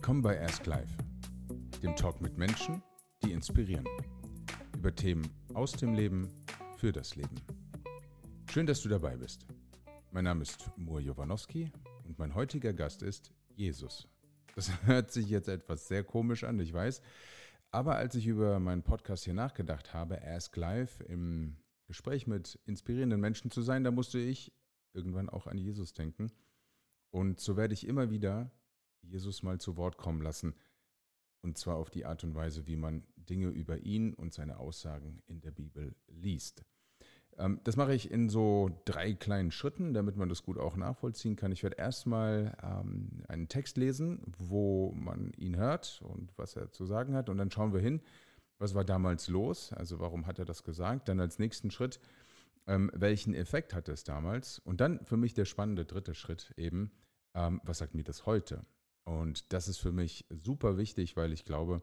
Willkommen bei Ask Life, dem Talk mit Menschen, die inspirieren. Über Themen aus dem Leben, für das Leben. Schön, dass du dabei bist. Mein Name ist Mur Jovanovski und mein heutiger Gast ist Jesus. Das hört sich jetzt etwas sehr komisch an, ich weiß. Aber als ich über meinen Podcast hier nachgedacht habe, Ask Life, im Gespräch mit inspirierenden Menschen zu sein, da musste ich irgendwann auch an Jesus denken. Und so werde ich immer wieder Jesus mal zu Wort kommen lassen. Und zwar auf die Art und Weise, wie man Dinge über ihn und seine Aussagen in der Bibel liest. Das mache ich in so 3 kleinen Schritten, damit man das gut auch nachvollziehen kann. Ich werde erstmal einen Text lesen, wo man ihn hört und was er zu sagen hat. Und dann schauen wir hin, was war damals los, also warum hat er das gesagt. Dann als nächsten Schritt, welchen Effekt hatte es damals. Und dann für mich der spannende 3. Schritt eben, was sagt mir das heute? Und das ist für mich super wichtig, weil ich glaube,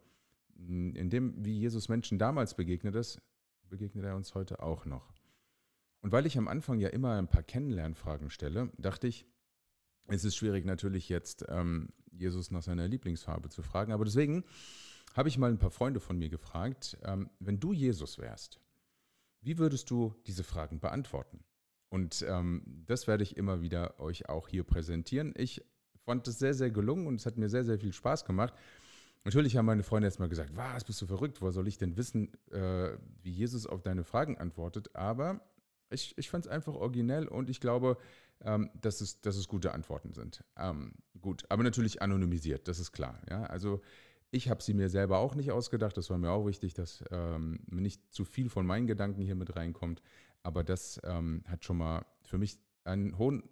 in dem, wie Jesus Menschen damals begegnet ist, begegnet er uns heute auch noch. Und weil ich am Anfang ja immer ein paar Kennenlernfragen stelle, dachte ich, es ist schwierig natürlich jetzt, Jesus nach seiner Lieblingsfarbe zu fragen. Aber deswegen habe ich mal ein paar Freunde von mir gefragt, wenn du Jesus wärst, wie würdest du diese Fragen beantworten? Und das werde ich immer wieder euch auch hier präsentieren. Ich fand es sehr, sehr gelungen und es hat mir sehr, sehr viel Spaß gemacht. Natürlich haben meine Freunde jetzt mal gesagt, was, bist du verrückt? Woher soll ich denn wissen, wie Jesus auf deine Fragen antwortet? Aber ich fand es einfach originell und ich glaube, dass es gute Antworten sind. Gut, aber natürlich anonymisiert, das ist klar. Ja? Also ich habe sie mir selber auch nicht ausgedacht. Das war mir auch wichtig, dass nicht zu viel von meinen Gedanken hier mit reinkommt. Aber das hat schon mal für mich einen hohen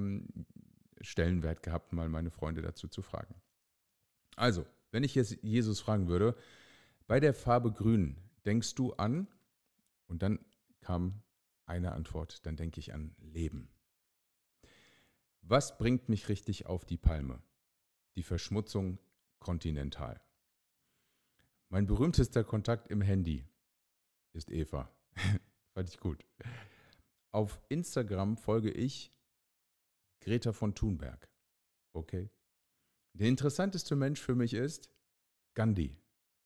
Stellenwert gehabt, mal meine Freunde dazu zu fragen. Also, wenn ich jetzt Jesus fragen würde, bei der Farbe Grün denkst du an, und dann kam eine Antwort, dann denke ich an Leben. Was bringt mich richtig auf die Palme? Die Verschmutzung kontinental. Mein berühmtester Kontakt im Handy ist Eva. Fand ich gut. Auf Instagram folge ich Greta von Thunberg. Okay. Der interessanteste Mensch für mich ist Gandhi.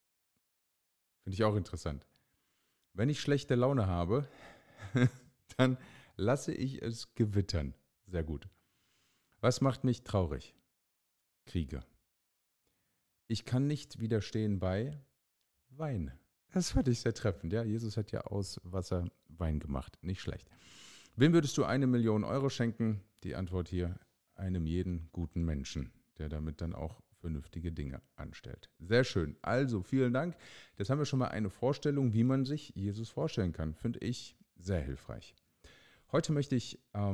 Finde ich auch interessant. Wenn ich schlechte Laune habe, dann lasse ich es gewittern. Sehr gut. Was macht mich traurig? Kriege. Ich kann nicht widerstehen bei Wein. Das fand ich sehr treffend. Ja, Jesus hat ja aus Wasser Wein gemacht. Nicht schlecht. Wem würdest du 1 Million Euro schenken? Die Antwort hier, einem jeden guten Menschen, der damit dann auch vernünftige Dinge anstellt. Sehr schön. Also, vielen Dank. Jetzt haben wir schon mal eine Vorstellung, wie man sich Jesus vorstellen kann. Finde ich sehr hilfreich. Heute möchte ich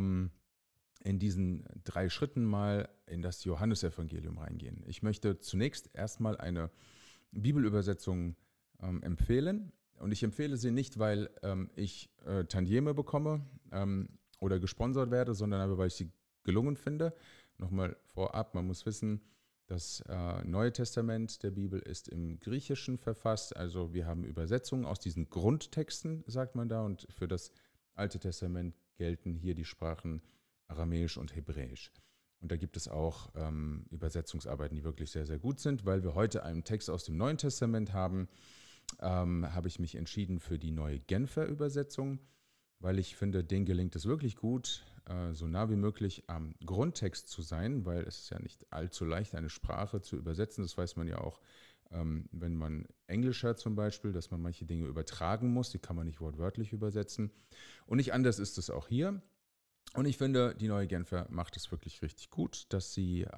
in diesen 3 Schritten mal in das Johannesevangelium reingehen. Ich möchte zunächst erstmal eine Bibelübersetzung empfehlen. Und ich empfehle sie nicht, weil ich Tantieme bekomme oder gesponsert werde, sondern aber, weil ich sie gelungen finde. Nochmal vorab, man muss wissen, das Neue Testament der Bibel ist im Griechischen verfasst. Also wir haben Übersetzungen aus diesen Grundtexten, sagt man da. Und für das Alte Testament gelten hier die Sprachen Aramäisch und Hebräisch. Und da gibt es auch Übersetzungsarbeiten, die wirklich sehr, sehr gut sind. Weil wir heute einen Text aus dem Neuen Testament haben, habe ich mich entschieden für die neue Genfer Übersetzung, weil ich finde, denen gelingt es wirklich gut, so nah wie möglich am Grundtext zu sein, weil es ist ja nicht allzu leicht, eine Sprache zu übersetzen. Das weiß man ja auch, wenn man Englisch hört zum Beispiel, dass man manche Dinge übertragen muss, die kann man nicht wortwörtlich übersetzen. Und nicht anders ist es auch hier. Und ich finde, die neue Genfer macht es wirklich richtig gut, dass sie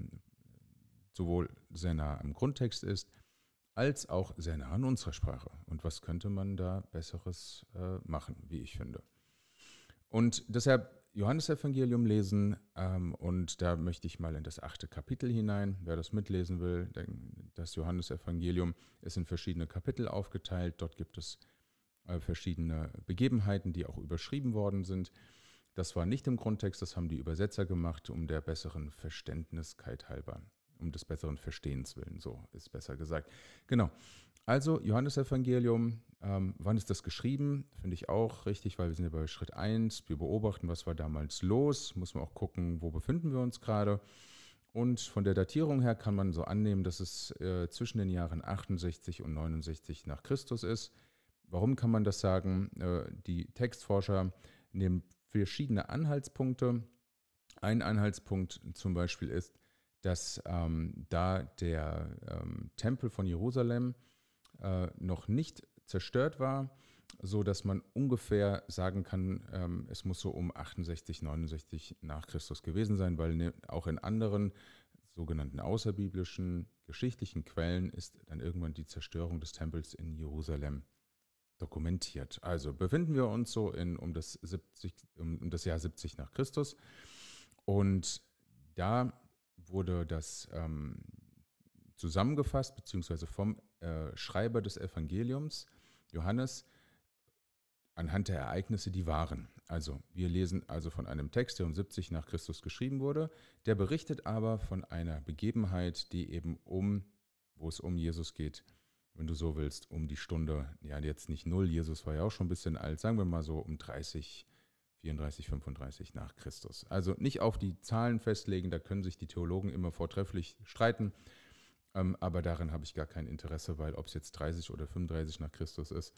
sowohl sehr nah am Grundtext ist, als auch sehr nah an unserer Sprache. Und was könnte man da Besseres machen, wie ich finde. Und deshalb Johannesevangelium lesen und da möchte ich mal in das 8. Kapitel hinein. Wer das mitlesen will, das Johannesevangelium ist in verschiedene Kapitel aufgeteilt. Dort gibt es verschiedene Begebenheiten, die auch überschrieben worden sind. Das war nicht im Grundtext, das haben die Übersetzer gemacht, um der besseren Verständniskeit halber. Um des besseren Verstehens willen, so ist besser gesagt. Genau, also Johannesevangelium, wann ist das geschrieben? Finde ich auch richtig, weil wir sind ja bei Schritt 1, wir beobachten, was war damals los, muss man auch gucken, wo befinden wir uns gerade. Und von der Datierung her kann man so annehmen, dass es zwischen den Jahren 68 und 69 nach Christus ist. Warum kann man das sagen? Die Textforscher nehmen verschiedene Anhaltspunkte. Ein Anhaltspunkt zum Beispiel ist, dass da der Tempel von Jerusalem noch nicht zerstört war, so dass man ungefähr sagen kann, es muss so um 68, 69 nach Christus gewesen sein, weil auch in anderen sogenannten außerbiblischen geschichtlichen Quellen ist dann irgendwann die Zerstörung des Tempels in Jerusalem dokumentiert. Also befinden wir uns so um das Jahr 70 nach Christus, und da wurde das zusammengefasst, beziehungsweise vom Schreiber des Evangeliums, Johannes, anhand der Ereignisse, die waren. Also wir lesen also von einem Text, der um 70 nach Christus geschrieben wurde, der berichtet aber von einer Begebenheit, die eben wo es um Jesus geht, wenn du so willst, um die Stunde, ja jetzt nicht 0, Jesus war ja auch schon ein bisschen alt, sagen wir mal so um 30, 34, 35 nach Christus. Also nicht auf die Zahlen festlegen, da können sich die Theologen immer vortrefflich streiten, aber daran habe ich gar kein Interesse, weil ob es jetzt 30 oder 35 nach Christus ist,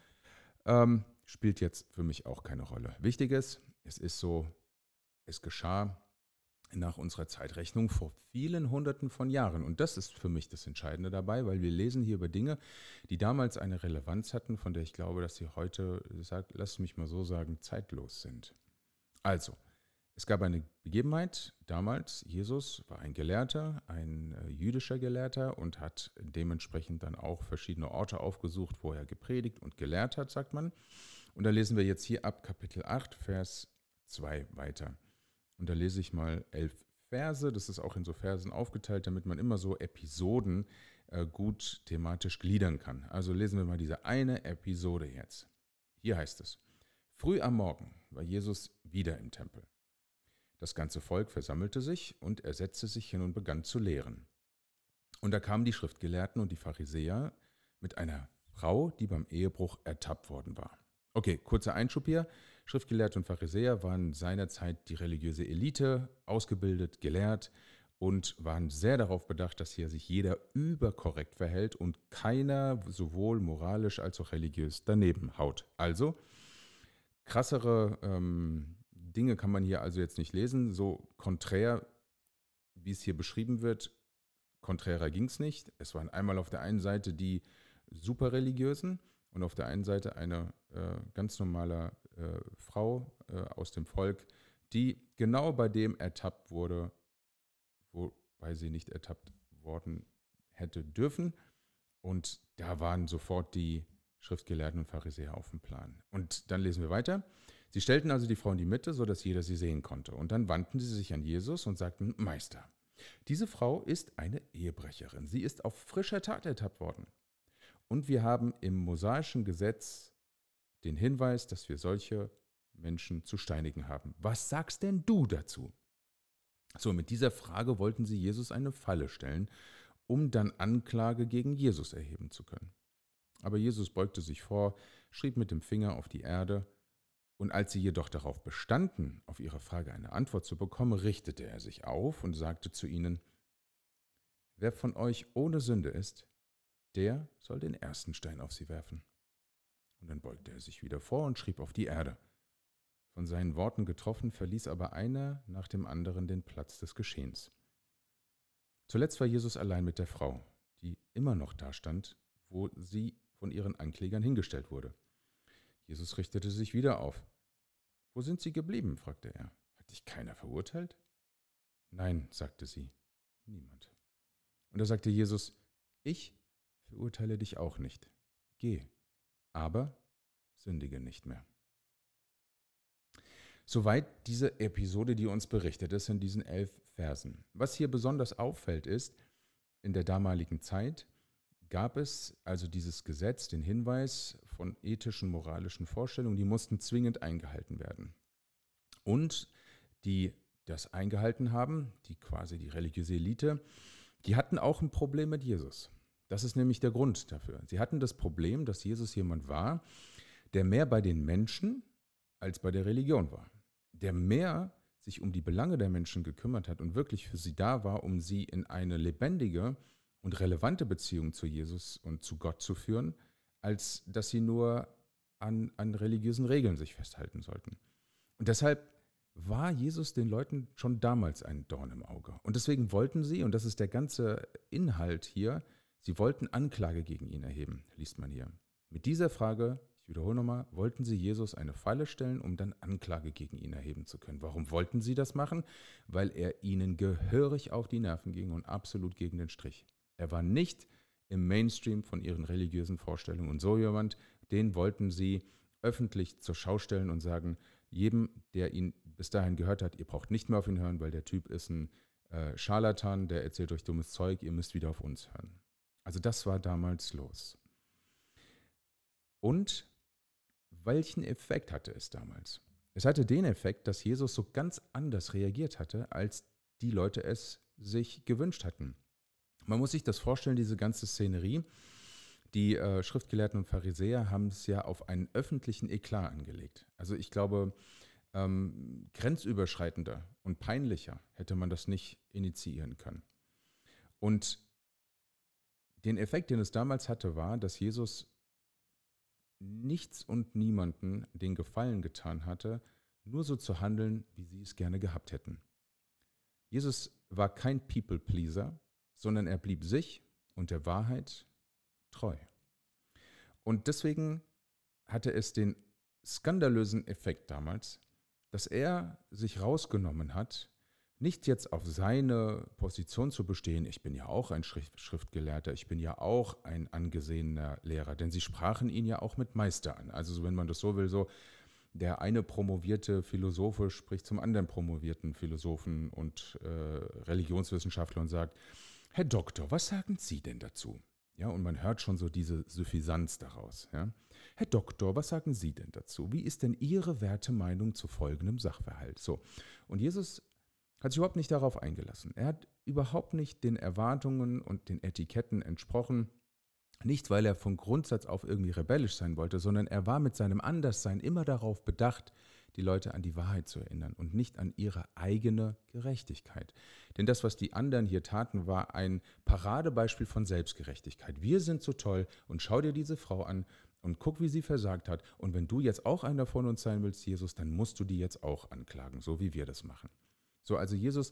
spielt jetzt für mich auch keine Rolle. Wichtig ist, es ist so, es geschah nach unserer Zeitrechnung vor vielen Hunderten von Jahren. Und das ist für mich das Entscheidende dabei, weil wir lesen hier über Dinge, die damals eine Relevanz hatten, von der ich glaube, dass sie heute, lass mich mal so sagen, zeitlos sind. Also, es gab eine Begebenheit damals. Jesus war ein Gelehrter, ein jüdischer Gelehrter, und hat dementsprechend dann auch verschiedene Orte aufgesucht, wo er gepredigt und gelehrt hat, sagt man. Und da lesen wir jetzt hier ab Kapitel 8, Vers 2 weiter. Und da lese ich mal 11 Verse. Das ist auch in so Versen aufgeteilt, damit man immer so Episoden gut thematisch gliedern kann. Also lesen wir mal diese eine Episode jetzt. Hier heißt es: Früh am Morgen war Jesus wieder im Tempel. Das ganze Volk versammelte sich, und er setzte sich hin und begann zu lehren. Und da kamen die Schriftgelehrten und die Pharisäer mit einer Frau, die beim Ehebruch ertappt worden war. Okay, kurzer Einschub hier. Schriftgelehrte und Pharisäer waren seinerzeit die religiöse Elite, ausgebildet, gelehrt, und waren sehr darauf bedacht, dass hier sich jeder überkorrekt verhält und keiner sowohl moralisch als auch religiös daneben haut. Also krassere Dinge kann man hier also jetzt nicht lesen. So konträr, wie es hier beschrieben wird, konträrer ging es nicht. Es waren einmal auf der einen Seite die Superreligiösen und auf der einen Seite eine ganz normale Frau aus dem Volk, die genau bei dem ertappt wurde, wobei sie nicht ertappt worden hätte dürfen. Und da waren sofort die Schriftgelehrten und Pharisäer auf dem Plan. Und dann lesen wir weiter. Sie stellten also die Frau in die Mitte, sodass jeder sie sehen konnte. Und dann wandten sie sich an Jesus und sagten: Meister, diese Frau ist eine Ehebrecherin. Sie ist auf frischer Tat ertappt worden. Und wir haben im mosaischen Gesetz den Hinweis, dass wir solche Menschen zu steinigen haben. Was sagst denn du dazu? So, mit dieser Frage wollten sie Jesus eine Falle stellen, um dann Anklage gegen Jesus erheben zu können. Aber Jesus beugte sich vor, schrieb mit dem Finger auf die Erde, und als sie jedoch darauf bestanden, auf ihre Frage eine Antwort zu bekommen, richtete er sich auf und sagte zu ihnen: Wer von euch ohne Sünde ist, der soll den ersten Stein auf sie werfen. Und dann beugte er sich wieder vor und schrieb auf die Erde. Von seinen Worten getroffen, verließ aber einer nach dem anderen den Platz des Geschehens. Zuletzt war Jesus allein mit der Frau, die immer noch dastand, wo sie von ihren Anklägern hingestellt wurde. Jesus richtete sich wieder auf. »Wo sind sie geblieben?« fragte er. »Hat dich keiner verurteilt?« »Nein«, sagte sie, »niemand.« Und da sagte Jesus: »Ich verurteile dich auch nicht. Geh, aber sündige nicht mehr.« Soweit diese Episode, die uns berichtet ist in diesen 11 Versen. Was hier besonders auffällt ist, in der damaligen Zeit gab es also dieses Gesetz, den Hinweis von ethischen, moralischen Vorstellungen, die mussten zwingend eingehalten werden. Und die das eingehalten haben, die religiöse Elite, die hatten auch ein Problem mit Jesus. Das ist nämlich der Grund dafür. Sie hatten das Problem, dass Jesus jemand war, der mehr bei den Menschen als bei der Religion war. Der mehr sich um die Belange der Menschen gekümmert hat und wirklich für sie da war, um sie in eine lebendige und relevante Beziehung zu Jesus und zu Gott zu führen, als dass sie nur an religiösen Regeln sich festhalten sollten. Und deshalb war Jesus den Leuten schon damals ein Dorn im Auge. Und deswegen wollten sie, und das ist der ganze Inhalt hier, sie wollten Anklage gegen ihn erheben, liest man hier. Mit dieser Frage, ich wiederhole nochmal, wollten sie Jesus eine Falle stellen, um dann Anklage gegen ihn erheben zu können. Warum wollten sie das machen? Weil er ihnen gehörig auf die Nerven ging und absolut gegen den Strich. Er war nicht im Mainstream von ihren religiösen Vorstellungen. Und so jemand, den wollten sie öffentlich zur Schau stellen und sagen, jedem, der ihn bis dahin gehört hat, ihr braucht nicht mehr auf ihn hören, weil der Typ ist ein Scharlatan, der erzählt euch dummes Zeug, ihr müsst wieder auf uns hören. Also das war damals los. Und welchen Effekt hatte es damals? Es hatte den Effekt, dass Jesus so ganz anders reagiert hatte, als die Leute es sich gewünscht hatten. Man muss sich das vorstellen, diese ganze Szenerie. Die Schriftgelehrten und Pharisäer haben es ja auf einen öffentlichen Eklat angelegt. Also ich glaube, grenzüberschreitender und peinlicher hätte man das nicht initiieren können. Und den Effekt, den es damals hatte, war, dass Jesus nichts und niemanden den Gefallen getan hatte, nur so zu handeln, wie sie es gerne gehabt hätten. Jesus war kein People-Pleaser, sondern er blieb sich und der Wahrheit treu. Und deswegen hatte es den skandalösen Effekt damals, dass er sich rausgenommen hat, nicht jetzt auf seine Position zu bestehen, ich bin ja auch ein Schriftgelehrter, ich bin ja auch ein angesehener Lehrer, denn sie sprachen ihn ja auch mit Meister an. Also wenn man das so will, so der eine promovierte Philosophe spricht zum anderen promovierten Philosophen und Religionswissenschaftler und sagt, Herr Doktor, was sagen Sie denn dazu? Ja, und man hört schon so diese Suffisanz daraus. Ja. Herr Doktor, was sagen Sie denn dazu? Wie ist denn Ihre Wertemeinung zu folgendem Sachverhalt? So. Und Jesus hat sich überhaupt nicht darauf eingelassen. Er hat überhaupt nicht den Erwartungen und den Etiketten entsprochen. Nicht, weil er von Grundsatz auf irgendwie rebellisch sein wollte, sondern er war mit seinem Anderssein immer darauf bedacht, die Leute an die Wahrheit zu erinnern und nicht an ihre eigene Gerechtigkeit. Denn das, was die anderen hier taten, war ein Paradebeispiel von Selbstgerechtigkeit. Wir sind so toll und schau dir diese Frau an und guck, wie sie versagt hat. Und wenn du jetzt auch einer von uns sein willst, Jesus, dann musst du die jetzt auch anklagen, so wie wir das machen. So, also Jesus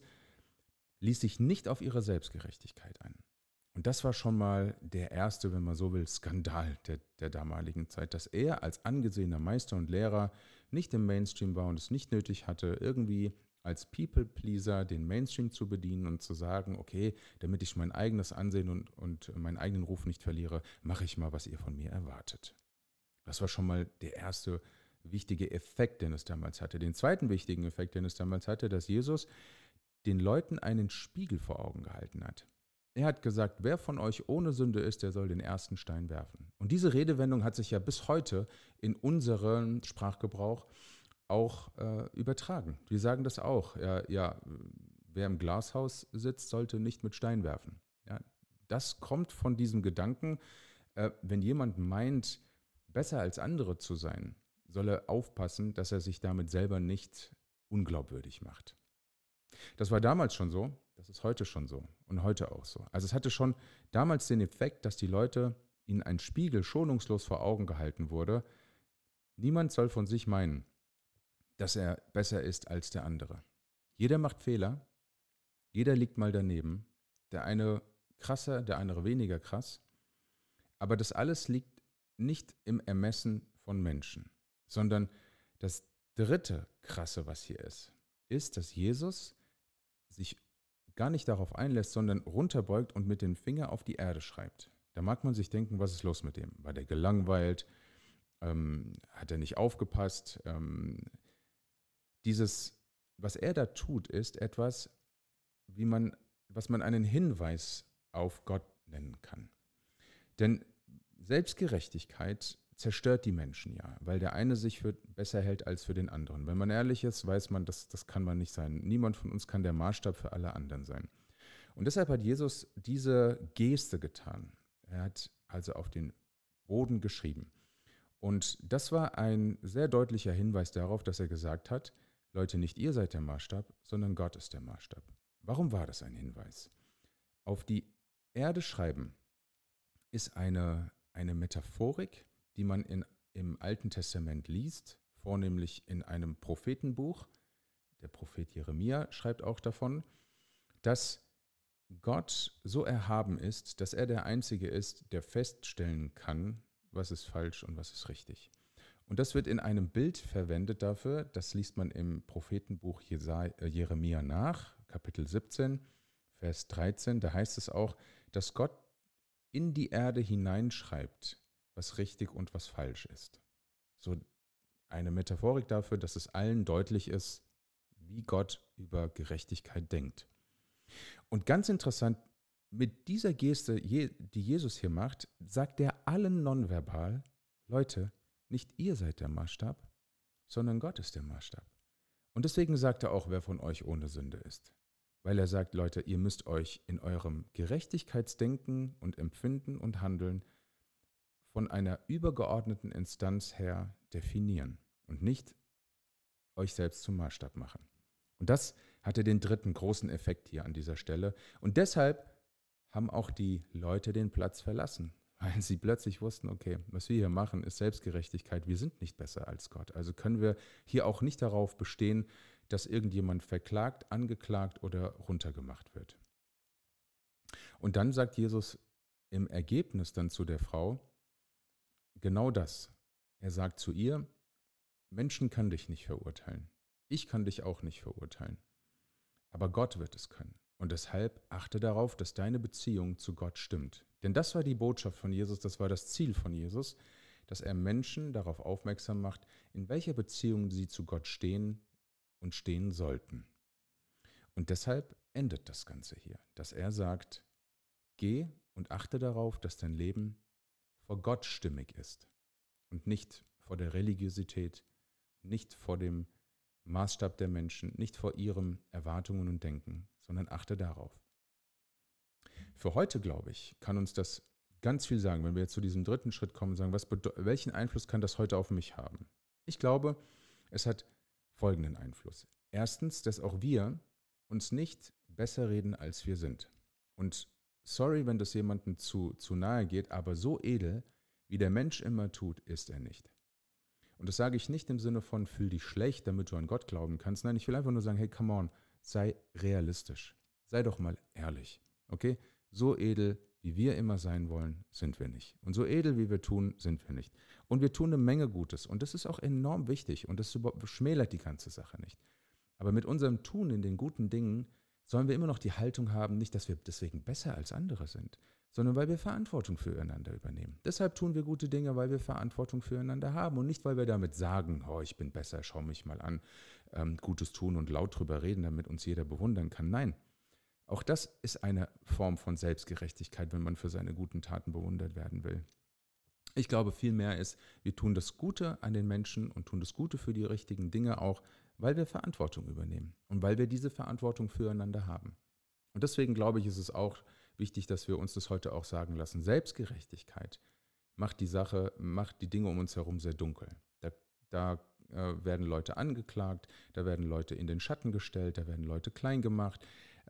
ließ sich nicht auf ihre Selbstgerechtigkeit ein. Und das war schon mal der erste, wenn man so will, Skandal der damaligen Zeit, dass er als angesehener Meister und Lehrer nicht im Mainstream war und es nicht nötig hatte, irgendwie als People-Pleaser den Mainstream zu bedienen und zu sagen, okay, damit ich mein eigenes Ansehen und meinen eigenen Ruf nicht verliere, mache ich mal, was ihr von mir erwartet. Das war schon mal der erste wichtige Effekt, den es damals hatte. Den zweiten wichtigen Effekt, den es damals hatte, dass Jesus den Leuten einen Spiegel vor Augen gehalten hat. Er hat gesagt, wer von euch ohne Sünde ist, der soll den ersten Stein werfen. Und diese Redewendung hat sich ja bis heute in unseren Sprachgebrauch auch übertragen. Wir sagen das auch. Ja, wer im Glashaus sitzt, sollte nicht mit Stein werfen. Ja, das kommt von diesem Gedanken, wenn jemand meint, besser als andere zu sein, soll er aufpassen, dass er sich damit selber nicht unglaubwürdig macht. Das war damals schon so, das ist heute schon so und heute auch so. Also es hatte schon damals den Effekt, dass die Leute ihnen ein Spiegel schonungslos vor Augen gehalten wurde. Niemand soll von sich meinen, dass er besser ist als der andere. Jeder macht Fehler, jeder liegt mal daneben, der eine krasser, der andere weniger krass. Aber das alles liegt nicht im Ermessen von Menschen, sondern das dritte Krasse, was hier ist, dass Jesus sich gar nicht darauf einlässt, sondern runterbeugt und mit dem Finger auf die Erde schreibt. Da mag man sich denken, was ist los mit dem? War der gelangweilt? Hat er nicht aufgepasst? Was er da tut, ist etwas, was man einen Hinweis auf Gott nennen kann. Denn Selbstgerechtigkeit zerstört die Menschen ja, weil der eine sich für besser hält als für den anderen. Wenn man ehrlich ist, weiß man, das kann man nicht sein. Niemand von uns kann der Maßstab für alle anderen sein. Und deshalb hat Jesus diese Geste getan. Er hat also auf den Boden geschrieben. Und das war ein sehr deutlicher Hinweis darauf, dass er gesagt hat, Leute, nicht ihr seid der Maßstab, sondern Gott ist der Maßstab. Warum war das ein Hinweis? Auf die Erde schreiben ist eine Metaphorik, die man im Alten Testament liest, vornehmlich in einem Prophetenbuch. Der Prophet Jeremia schreibt auch davon, dass Gott so erhaben ist, dass er der Einzige ist, der feststellen kann, was ist falsch und was ist richtig. Und das wird in einem Bild verwendet dafür, das liest man im Prophetenbuch Jeremia nach, Kapitel 17, Vers 13, da heißt es auch, dass Gott in die Erde hineinschreibt, was richtig und was falsch ist. So eine Metaphorik dafür, dass es allen deutlich ist, wie Gott über Gerechtigkeit denkt. Und ganz interessant, mit dieser Geste, die Jesus hier macht, sagt er allen nonverbal, Leute, nicht ihr seid der Maßstab, sondern Gott ist der Maßstab. Und deswegen sagt er auch, wer von euch ohne Sünde ist. Weil er sagt, Leute, ihr müsst euch in eurem Gerechtigkeitsdenken und Empfinden und Handeln von einer übergeordneten Instanz her definieren und nicht euch selbst zum Maßstab machen. Und das hatte den dritten großen Effekt hier an dieser Stelle. Und deshalb haben auch die Leute den Platz verlassen, weil sie plötzlich wussten, okay, was wir hier machen, ist Selbstgerechtigkeit. Wir sind nicht besser als Gott. Also können wir hier auch nicht darauf bestehen, dass irgendjemand verklagt, angeklagt oder runtergemacht wird. Und dann sagt Jesus im Ergebnis dann zu der Frau genau das. Er sagt zu ihr, Menschen kann dich nicht verurteilen. Ich kann dich auch nicht verurteilen. Aber Gott wird es können. Und deshalb achte darauf, dass deine Beziehung zu Gott stimmt. Denn das war die Botschaft von Jesus, das war das Ziel von Jesus, dass er Menschen darauf aufmerksam macht, in welcher Beziehung sie zu Gott stehen und stehen sollten. Und deshalb endet das Ganze hier, dass er sagt, geh und achte darauf, dass dein Leben vor Gott stimmig ist und nicht vor der Religiosität, nicht vor dem Maßstab der Menschen, nicht vor ihren Erwartungen und Denken, sondern achte darauf. Für heute, glaube ich, kann uns das ganz viel sagen, wenn wir jetzt zu diesem dritten Schritt kommen und sagen, welchen Einfluss kann das heute auf mich haben? Ich glaube, es hat folgenden Einfluss. Erstens, dass auch wir uns nicht besser reden, als wir sind. Und sorry, wenn das jemandem zu nahe geht, aber so edel, wie der Mensch immer tut, ist er nicht. Und das sage ich nicht im Sinne von, fühl dich schlecht, damit du an Gott glauben kannst. Nein, ich will einfach nur sagen, hey, come on, sei realistisch. Sei doch mal ehrlich, okay? So edel, wie wir immer sein wollen, sind wir nicht. Und so edel, wie wir tun, sind wir nicht. Und wir tun eine Menge Gutes. Und das ist auch enorm wichtig. Und das schmälert die ganze Sache nicht. Aber mit unserem Tun in den guten Dingen sollen wir immer noch die Haltung haben, nicht, dass wir deswegen besser als andere sind, sondern weil wir Verantwortung füreinander übernehmen. Deshalb tun wir gute Dinge, weil wir Verantwortung füreinander haben und nicht, weil wir damit sagen, oh, ich bin besser, schau mich mal an, Gutes tun und laut drüber reden, damit uns jeder bewundern kann. Nein, auch das ist eine Form von Selbstgerechtigkeit, wenn man für seine guten Taten bewundert werden will. Ich glaube, vielmehr ist, wir tun das Gute an den Menschen und tun das Gute für die richtigen Dinge auch, weil wir Verantwortung übernehmen und weil wir diese Verantwortung füreinander haben. Und deswegen glaube ich, ist es auch wichtig, dass wir uns das heute auch sagen lassen. Selbstgerechtigkeit macht die Dinge um uns herum sehr dunkel. Da werden Leute angeklagt, da werden Leute in den Schatten gestellt, da werden Leute klein gemacht,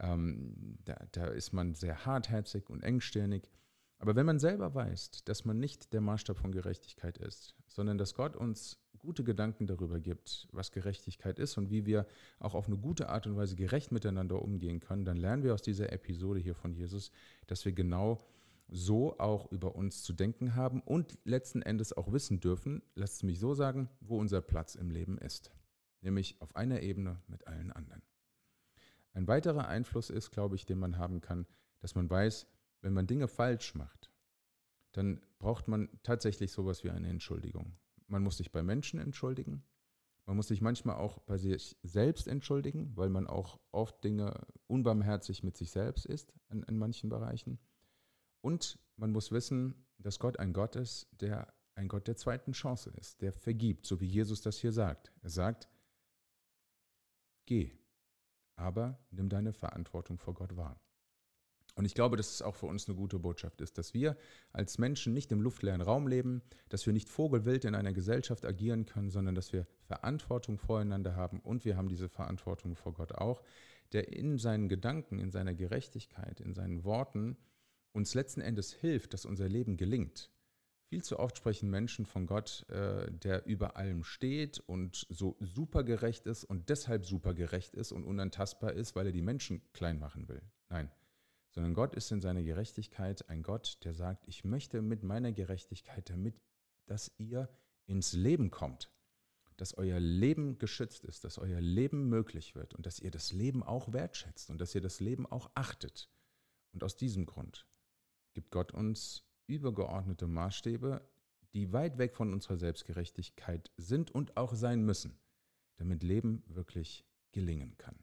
da ist man sehr hartherzig und engstirnig. Aber wenn man selber weiß, dass man nicht der Maßstab von Gerechtigkeit ist, sondern dass Gott uns gute Gedanken darüber gibt, was Gerechtigkeit ist und wie wir auch auf eine gute Art und Weise gerecht miteinander umgehen können, dann lernen wir aus dieser Episode hier von Jesus, dass wir genau so auch über uns zu denken haben und letzten Endes auch wissen dürfen, lasst es mich so sagen, wo unser Platz im Leben ist. Nämlich auf einer Ebene mit allen anderen. Ein weiterer Einfluss ist, glaube ich, den man haben kann, dass man weiß, wenn man Dinge falsch macht, dann braucht man tatsächlich sowas wie eine Entschuldigung. Man muss sich bei Menschen entschuldigen. Man muss sich manchmal auch bei sich selbst entschuldigen, weil man auch oft Dinge unbarmherzig mit sich selbst ist in manchen Bereichen. Und man muss wissen, dass Gott ein Gott ist, der ein Gott der zweiten Chance ist, der vergibt, so wie Jesus das hier sagt. Er sagt, geh, aber nimm deine Verantwortung vor Gott wahr. Und ich glaube, dass es auch für uns eine gute Botschaft ist, dass wir als Menschen nicht im luftleeren Raum leben, dass wir nicht vogelwild in einer Gesellschaft agieren können, sondern dass wir Verantwortung voreinander haben und wir haben diese Verantwortung vor Gott auch, der in seinen Gedanken, in seiner Gerechtigkeit, in seinen Worten uns letzten Endes hilft, dass unser Leben gelingt. Viel zu oft sprechen Menschen von Gott, der über allem steht und so supergerecht ist und deshalb supergerecht ist und unantastbar ist, weil er die Menschen klein machen will. Nein. Sondern Gott ist in seiner Gerechtigkeit ein Gott, der sagt, ich möchte mit meiner Gerechtigkeit damit, dass ihr ins Leben kommt, dass euer Leben geschützt ist, dass euer Leben möglich wird und dass ihr das Leben auch wertschätzt und dass ihr das Leben auch achtet. Und aus diesem Grund gibt Gott uns übergeordnete Maßstäbe, die weit weg von unserer Selbstgerechtigkeit sind und auch sein müssen, damit Leben wirklich gelingen kann.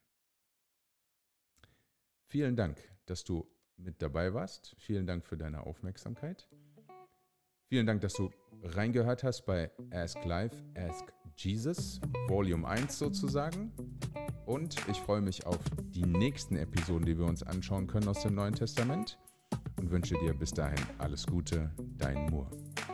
Vielen Dank, dass du mit dabei warst. Vielen Dank für deine Aufmerksamkeit. Vielen Dank, dass du reingehört hast bei Ask Life, Ask Jesus, Volume 1 sozusagen. Und ich freue mich auf die nächsten Episoden, die wir uns anschauen können aus dem Neuen Testament. Und wünsche dir bis dahin alles Gute, dein Moore.